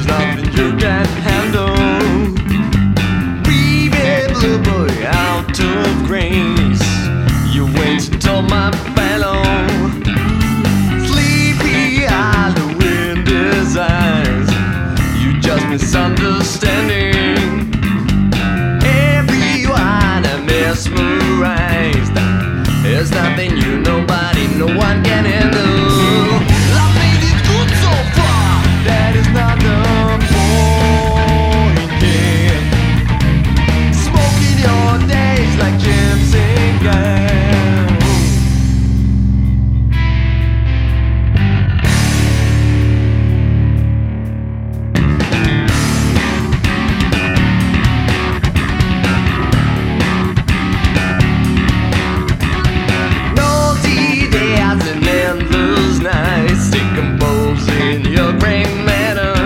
there's nothing you can handle. Baby blue boy out of grace, you went and told my fellow. Sleepy eye, the wind is eyes, you just misunderstanding. Everyone I'm mesmerized, there's nothing you, nobody, no one can handle. I made it good so far, that is not the point, yeah. Smoking your days like Jim Sinclair. Decomposing your brain matter,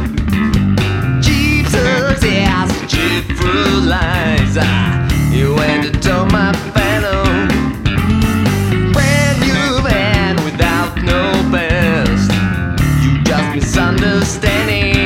Jesus has a chip for lies. You went to tell my fellow, brand new man without no past, you just misunderstanding.